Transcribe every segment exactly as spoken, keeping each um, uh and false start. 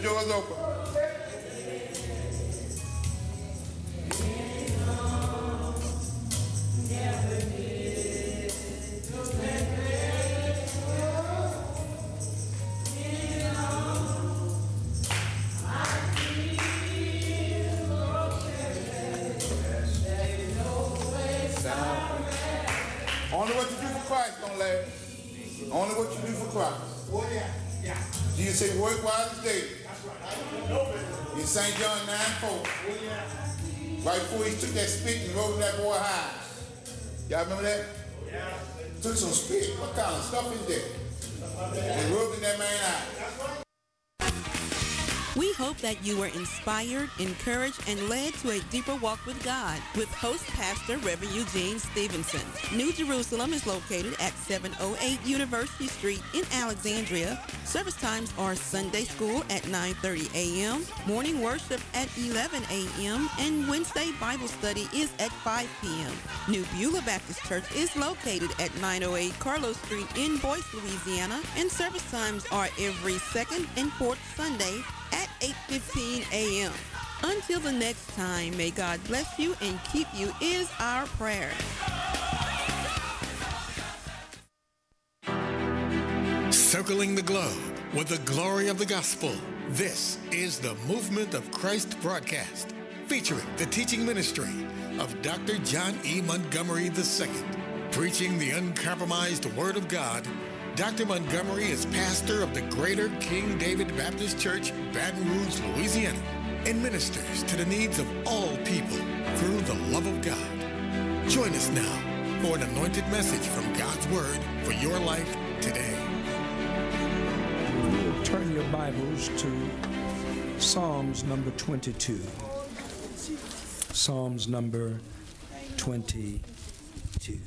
doors open. Only what you do for Christ don't last. Only what you do for Christ. Oh yeah, yeah. Jesus said, work while it's day. That's right. In Saint John nine four. Oh yeah. Right before he took that spit and rolled that boy high. Y'all remember that? Yeah. Took some spit. What kind of stuff is that? And rubbed in that man's eye. We hope that you were inspired, encouraged, and led to a deeper walk with God with host pastor Reverend Eugene Stevenson. New Jerusalem is located at seven oh eight University Street in Alexandria. Service times are Sunday school at nine thirty a.m., morning worship at eleven a.m., and Wednesday Bible study is at five p.m. New Beulah Baptist Church is located at nine oh eight Carlos Street in Boyce, Louisiana, and service times are every second and fourth Sunday at eight fifteen a.m. Until the next time, may God bless you and keep you is our prayer. Circling the globe with the glory of the gospel. This is the Movement of Christ broadcast, featuring the teaching ministry of Doctor John E. Montgomery the Second. Preaching the uncompromised Word of God, Doctor Montgomery is pastor of the Greater King David Baptist Church, Baton Rouge, Louisiana, and ministers to the needs of all people through the love of God. Join us now for an anointed message from God's Word for your life today. You'll turn your Bibles to Psalms number twenty-two. Psalms number twenty-two.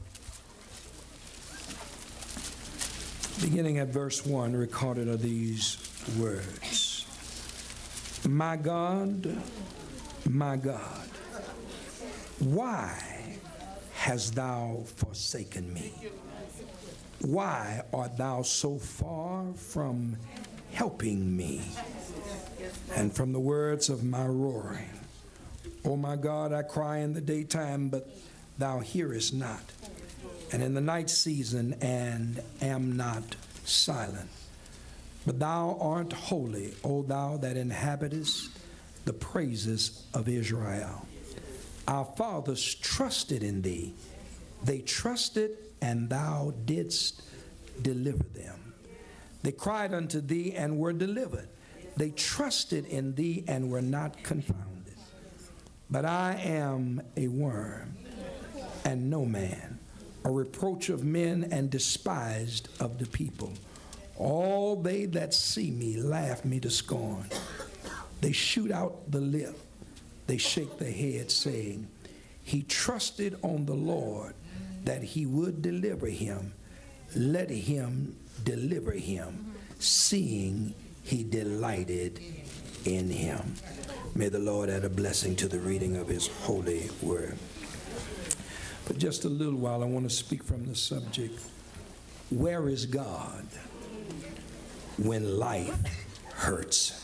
Beginning at verse one, recorded are these words. My God, my God, why hast thou forsaken me? Why art thou so far from helping me? And from the words of my roaring, O my God, I cry in the daytime, but thou hearest not, and in the night season, and am not silent. But thou art holy, O thou that inhabitest the praises of Israel. Our fathers trusted in thee. They trusted, and thou didst deliver them. They cried unto thee and were delivered. They trusted in thee and were not confounded. But I am a worm and no man, a reproach of men and despised of the people. All they that see me laugh me to scorn. They shoot out the lip. They shake their head, saying, He trusted on the Lord that he would deliver him. Let him deliver him, seeing he delighted in him. May the Lord add a blessing to the reading of his holy word. For just a little while, I want to speak from the subject, where is God when life hurts?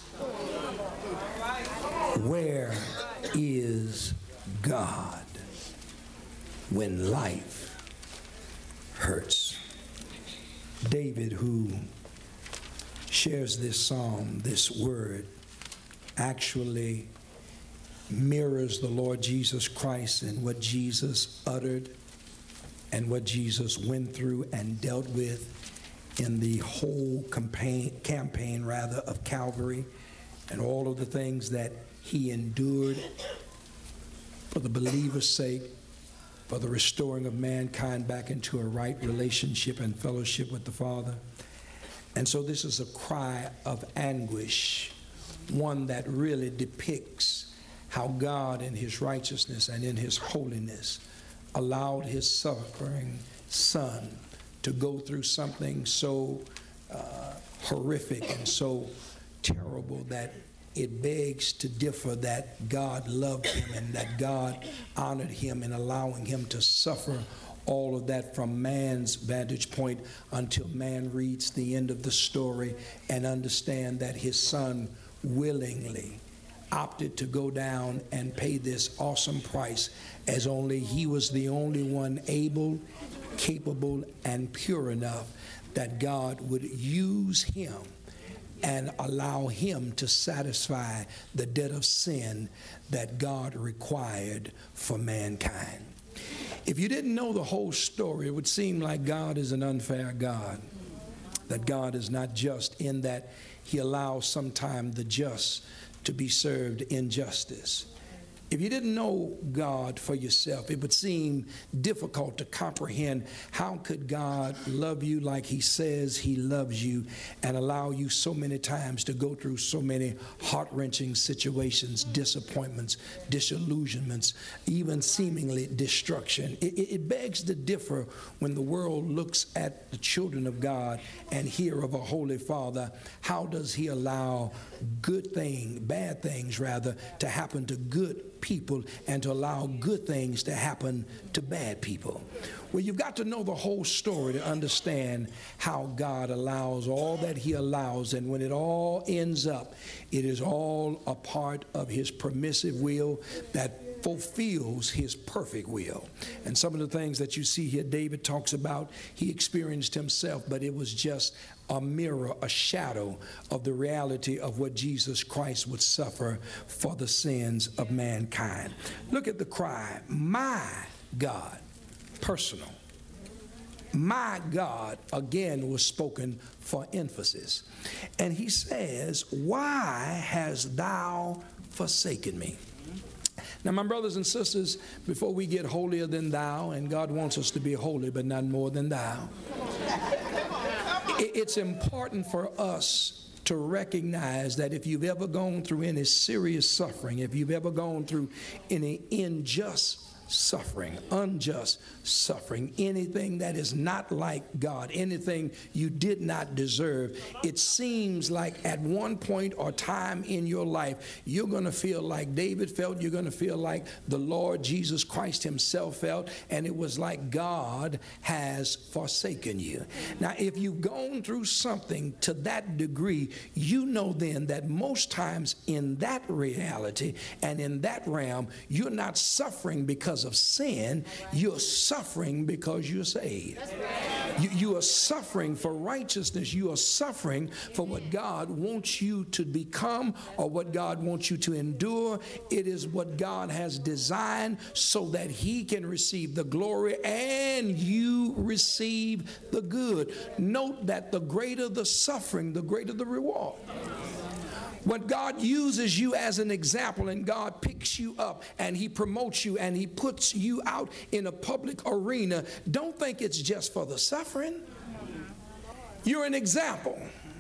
Where is God when life hurts? David, who shares this psalm, this word, actually mirrors the Lord Jesus Christ and what Jesus uttered and what Jesus went through and dealt with in the whole campaign, campaign rather, of Calvary, and all of the things that he endured for the believer's sake, for the restoring of mankind back into a right relationship and fellowship with the Father. And so this is a cry of anguish, one that really depicts how God in his righteousness and in his holiness allowed his suffering son to go through something so uh, horrific and so terrible that it begs to differ that God loved him and that God honored him in allowing him to suffer all of that from man's vantage point until man reads the end of the story and understand that his son willingly opted to go down and pay this awesome price, as only he was the only one able, capable, and pure enough that God would use him and allow him to satisfy the debt of sin that God required for mankind. If you didn't know the whole story, it would seem like God is an unfair God, that God is not just, in that he allows sometimes the just to be served injustice. If you didn't know God for yourself, it would seem difficult to comprehend how could God love you like he says he loves you and allow you so many times to go through so many heart-wrenching situations, disappointments, disillusionments, even seemingly destruction. It, it begs to differ when the world looks at the children of God and hear of a Holy Father. How does he allow good things, bad things rather, to happen to good people and to allow good things to happen to bad people? Well, you've got to know the whole story to understand how God allows all that he allows, and when it all ends up, it is all a part of his permissive will that fulfills his perfect will. And some of the things that you see here, David talks about, he experienced himself, but it was just a mirror, a shadow of the reality of what Jesus Christ would suffer for the sins of mankind. Look at the cry, my God, personal. My God, again, was spoken for emphasis. And he says, why hast thou forsaken me? Now, my brothers and sisters, before we get holier than thou, and God wants us to be holy, but not more than thou, it's important for us to recognize that if you've ever gone through any serious suffering, if you've ever gone through any unjust suffering, unjust suffering, anything that is not like God, anything you did not deserve, it seems like at one point or time in your life, you're going to feel like David felt, you're going to feel like the Lord Jesus Christ himself felt, and it was like God has forsaken you. Now, if you've gone through something to that degree, you know then that most times in that reality and in that realm, you're not suffering because of sin, you're suffering because you're saved. You, you are suffering for righteousness. You are suffering for what God wants you to become or what God wants you to endure. It is what God has designed so that he can receive the glory and you receive the good. Note that the greater the suffering, the greater the reward. When God uses you as an example and God picks you up and he promotes you and he puts you out in a public arena, don't think it's just for the suffering. You're an example.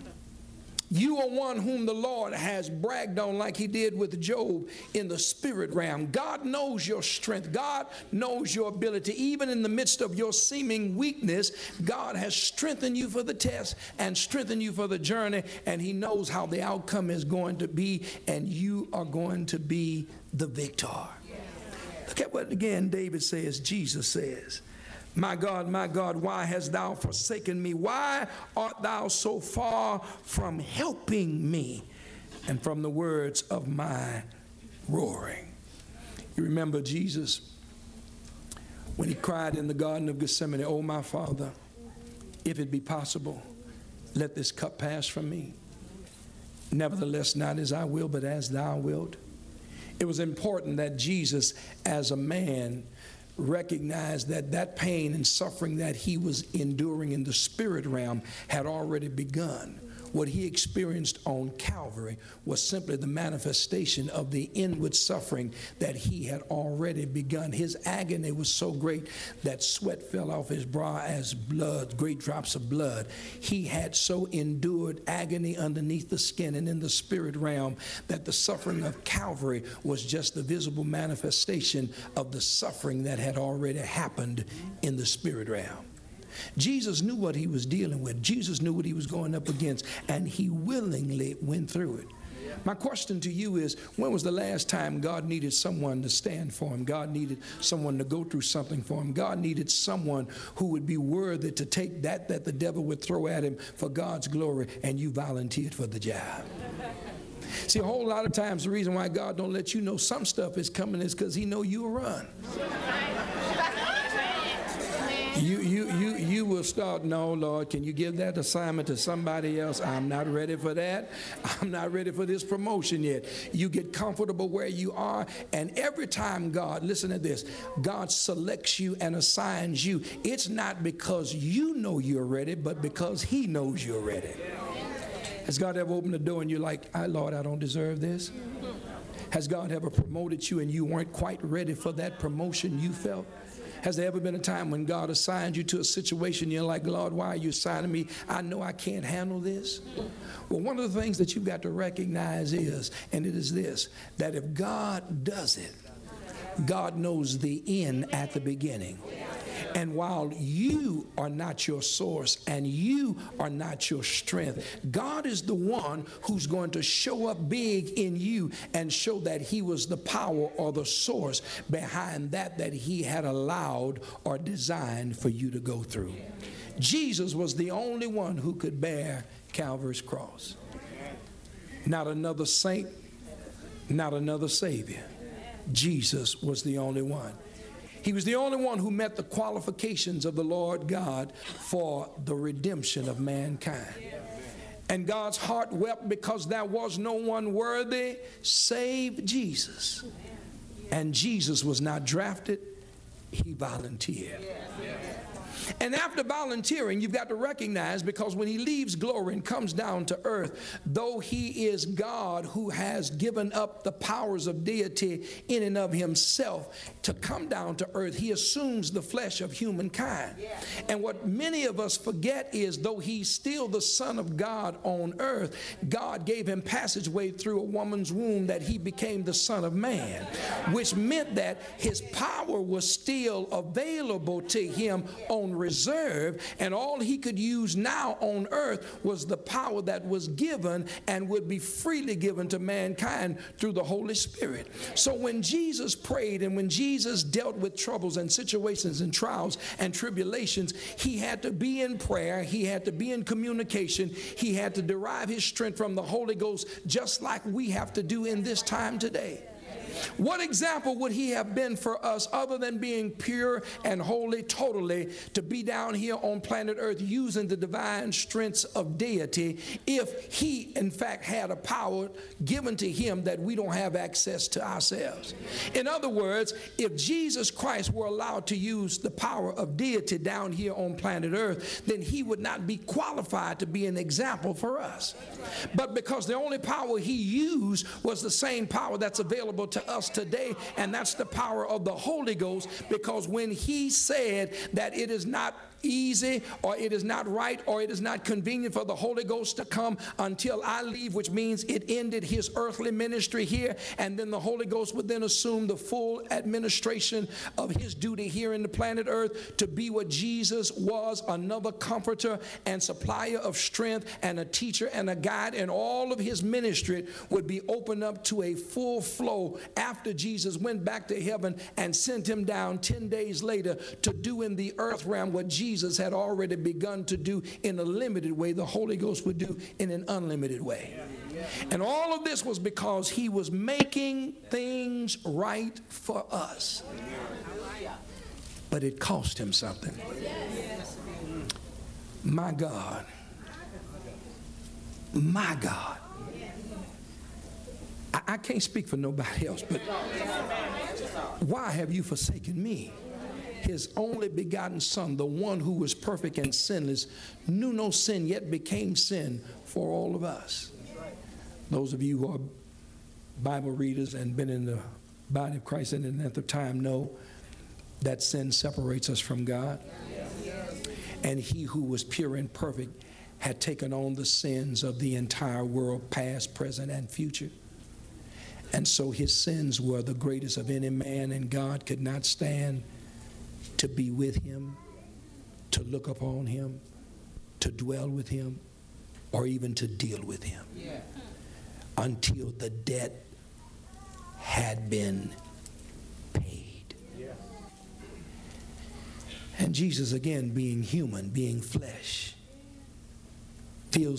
You are one whom the Lord has bragged on like he did with Job in the spirit realm. God knows your strength. God knows your ability. Even in the midst of your seeming weakness, God has strengthened you for the test and strengthened you for the journey, and he knows how the outcome is going to be, and you are going to be the victor. Look at what again David says, Jesus says. My God, my God, why hast thou forsaken me? Why art thou so far from helping me and from the words of my roaring? You remember Jesus when he cried in the Garden of Gethsemane, oh, my Father, if it be possible, let this cup pass from me. Nevertheless, not as I will, but as thou wilt. It was important that Jesus, as a man, recognized that that pain and suffering that he was enduring in the spirit realm had already begun. What he experienced on Calvary was simply the manifestation of the inward suffering that he had already begun. His agony was so great that sweat fell off his brow as blood, great drops of blood. He had so endured agony underneath the skin and in the spirit realm that the suffering of Calvary was just the visible manifestation of the suffering that had already happened in the spirit realm. Jesus knew what he was dealing with. Jesus knew what he was going up against, and he willingly went through it. My question to you is, when was the last time God needed someone to stand for him? God needed someone to go through something for him. God needed someone who would be worthy to take that that the devil would throw at him for God's glory, and you volunteered for the job. See, a whole lot of times the reason why God don't let you know some stuff is coming is because he know you'll run. You, you, you, you will start, no, Lord, can you give that assignment to somebody else? I'm not ready for that. I'm not ready for this promotion yet. You get comfortable where you are, and every time God, listen to this, God selects you and assigns you, it's not because you know you're ready, but because he knows you're ready. Has God ever opened the door and you're like, I, Lord, I don't deserve this? Has God ever promoted you and you weren't quite ready for that promotion you felt? Has there ever been a time when God assigned you to a situation you're like, Lord, why are you assigning me? I know I can't handle this. Well, one of the things that you've got to recognize is, and it is this, that if God does it, God knows the end at the beginning. And while you are not your source and you are not your strength, God is the one who's going to show up big in you and show that he was the power or the source behind that that he had allowed or designed for you to go through. Jesus was the only one who could bear Calvary's cross. Not another saint, not another savior. Jesus was the only one. He was the only one who met the qualifications of the Lord God for the redemption of mankind. And God's heart wept because there was no one worthy save Jesus. And Jesus was not drafted, he volunteered. And after volunteering, you've got to recognize, because when he leaves glory and comes down to earth, though he is God who has given up the powers of deity in and of himself to come down to earth, he assumes the flesh of humankind. And what many of us forget is, though he's still the Son of God on earth, God gave him passageway through a woman's womb that he became the Son of Man, which meant that his power was still available to him on reserve, and all he could use now on earth was the power that was given and would be freely given to mankind through the Holy Spirit. So when Jesus prayed and when Jesus dealt with troubles and situations and trials and tribulations, he had to be in prayer, he had to be in communication, he had to derive his strength from the Holy Ghost, just like we have to do in this time today. What example would he have been for us other than being pure and holy totally to be down here on planet earth using the divine strengths of deity if he in fact had a power given to him that we don't have access to ourselves? In other words, if Jesus Christ were allowed to use the power of deity down here on planet earth, then he would not be qualified to be an example for us. But because the only power he used was the same power that's available to us today, and that's the power of the Holy Ghost, because when he said that it is not easy or it is not right or it is not convenient for the Holy Ghost to come until I leave, which means it ended his earthly ministry here, and then the Holy Ghost would then assume the full administration of his duty here in the planet earth to be what Jesus was, another comforter and supplier of strength and a teacher and a guide, and all of his ministry would be opened up to a full flow after Jesus went back to heaven and sent him down ten days later to do in the earth realm what Jesus Jesus had already begun to do in a limited way, the Holy Ghost would do in an unlimited way. And all of this was because he was making things right for us. But it cost him something. My God. My God. I, I can't speak for nobody else, but why have you forsaken me? His only begotten Son, the one who was perfect and sinless, knew no sin, yet became sin for all of us. Those of you who are Bible readers and been in the body of Christ in the length of time know that sin separates us from God. And he who was pure and perfect had taken on the sins of the entire world, past, present, and future. And so his sins were the greatest of any man, and God could not stand to be with him, to look upon him, to dwell with him, or even to deal with him, yeah, until the debt had been paid. Yeah. And Jesus, again, being human, being flesh, feels